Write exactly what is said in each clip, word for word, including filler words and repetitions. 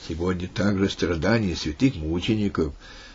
Сегодня также страдания святых мучеников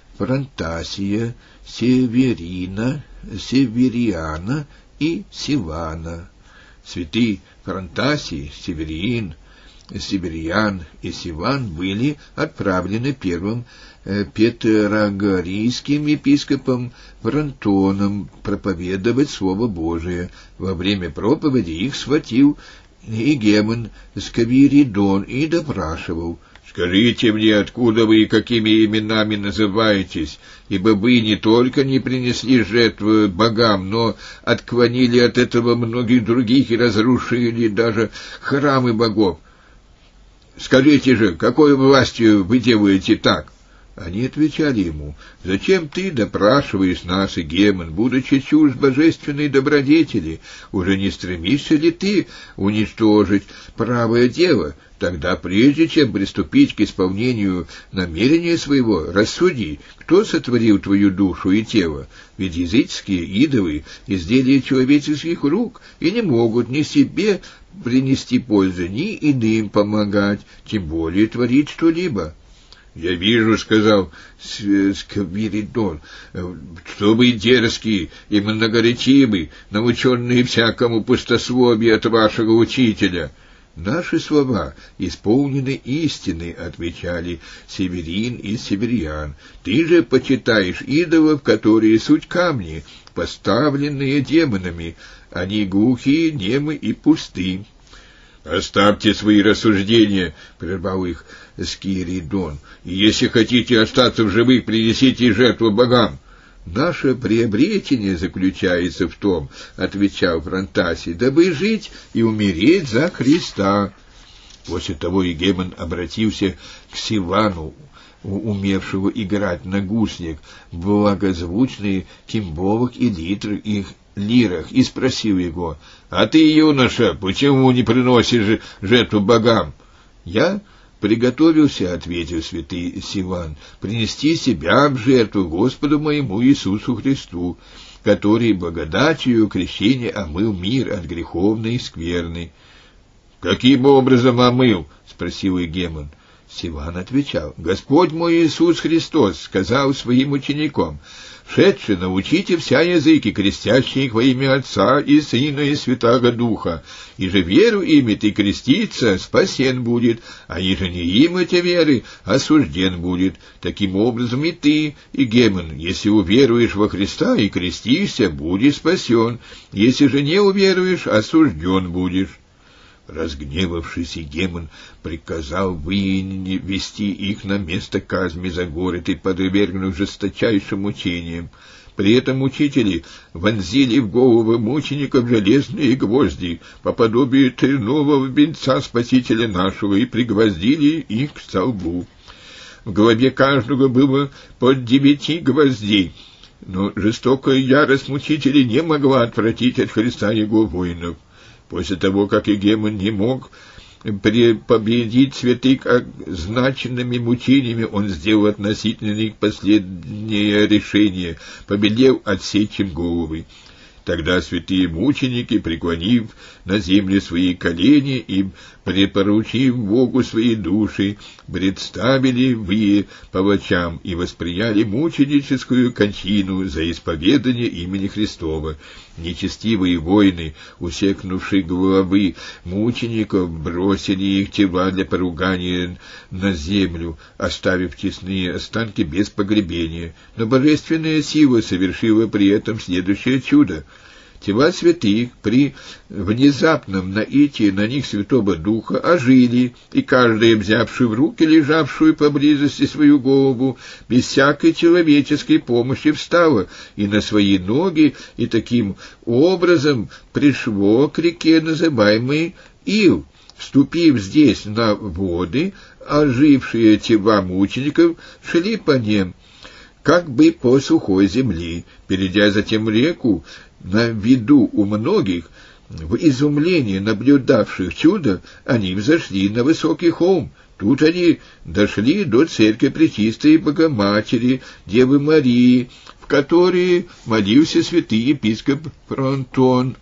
Франтасия, Северина, Севериана и Сивана. Святые Франтасий, Северин, Севериан и Сиван были отправлены первым э, петрогорийским епископом Фронтоном проповедовать Слово Божие. Во время проповеди их схватил игумен Сквиридон и допрашивал: «Скажите мне, откуда вы и какими именами называетесь, ибо вы не только не принесли жертвы богам, но отклонили от этого многих других и разрушили даже храмы богов. Скажите же, какой властью вы делаете так?» Они отвечали ему: «Зачем ты допрашиваешь нас, игумен, будучи чужд божественной добродетели? Уже не стремишься ли ты уничтожить правое дело? Тогда, прежде чем приступить к исполнению намерения своего, рассуди, кто сотворил твою душу и тело, ведь языческие идолы — изделия человеческих рук, и не могут ни себе принести пользы, ни иным помогать, тем более творить что-либо». «Я вижу, — сказал Сквиридон, — что вы дерзкие и многоречивы, наученные всякому пустословию от вашего учителя». «Наши слова исполнены истины, — отвечали Северин и Севериан. Ты же почитаешь идолов, которые суть камни, поставленные демонами. Они глухие, немы и пусты». «Оставьте свои рассуждения, — прервал их Сквиридон, — и если хотите остаться в живых, принесите жертву богам». «Наше приобретение заключается в том, — отвечал Франтасий, — дабы жить и умереть за Христа». После того игумен обратился к Сивану, умевшего играть на гусник, благозвучный кимбовок и литр их лирах, и спросил его: «А ты, юноша, почему не приносишь жертву богам?» «Я приготовился, — ответил святый Сиван, — принести себя в жертву Господу моему Иисусу Христу, который благодатью крещения омыл мир от греховной скверны». «Каким образом омыл?» — спросил игумен. Сиван отвечал: «Господь мой Иисус Христос сказал своим ученикам: шедшие научите вся языки, крестящие их во имя Отца и Сына и Святаго Духа, и же веру имет и крестится, спасен будет, а еже не имете веры, осужден будет. Таким образом и ты, игумен, если уверуешь во Христа и крестишься, будешь спасен, если же не уверуешь, осужден будешь». Разгневавшись, игумен приказал вывести их на место казни за город и подвергнуть жесточайшим мучениям. При этом учители вонзили в головы мучеников железные гвозди, по подобию тернового венца Спасителя нашего, и пригвоздили их к столбу. В голове каждого было по девяти гвоздей, но жестокая ярость мучителей не могла отвратить от Христа его воинов. После того, как игумен не мог победить святых означенными мучениями, он сделал относительно них последнее решение, победив отсечь им головы. Тогда святые мученики, преклонив на земле свои колени и препоручив Богу свои души, представили в палачам и восприяли мученическую кончину за исповедание имени Христова. Нечестивые воины, усекнувшие головы мучеников, бросили их тела для поругания на землю, оставив честные останки без погребения. Но божественная сила совершила при этом следующее чудо. Тела святых при внезапном наитии на них Святого Духа ожили, и каждый, взявший в руки лежавшую поблизости свою голову, без всякой человеческой помощи встало и на свои ноги, и таким образом пришло к реке, называемой Ил. Вступив здесь на воды, ожившие тела мучеников шли по ним, как бы по сухой земле. Перейдя затем реку, на виду у многих, в изумлении наблюдавших чудо, они взошли на высокий холм. Тут они дошли до церкви Пречистой Богоматери, Девы Марии, в которой молился святый епископ Фронтон.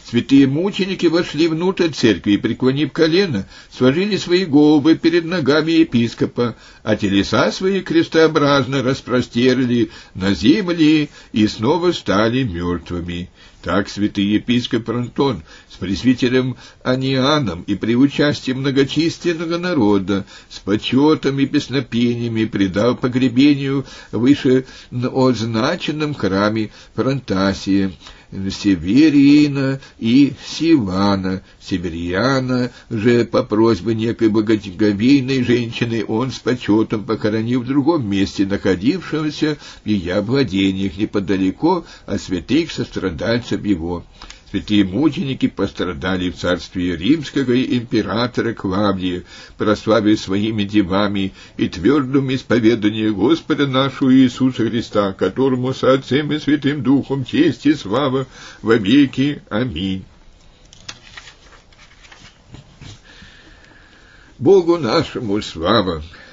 Святые мученики вошли внутрь церкви и, преклонив колено, сложили свои головы перед ногами епископа, а телеса свои крестообразно распростерли на земле и снова стали мертвыми. Так святый епископ Антон с пресвитером Анианом и при участии многочисленного народа с почетом и песнопениями предал погребению выше означенном храме Франтасия, Северина и Сивана. Севериана же по просьбе некой благоговейной женщины он с почетом похоронил в другом месте, находившемся в ее владениях неподалеку от святых сострадальцев его. Святые мученики пострадали в царстве римского императора Клавдия, прославив своими делами и твердым исповеданием Господа нашего Иисуса Христа, которому со Отцем и Святым Духом честь и слава во веки. Аминь. Богу нашему слава!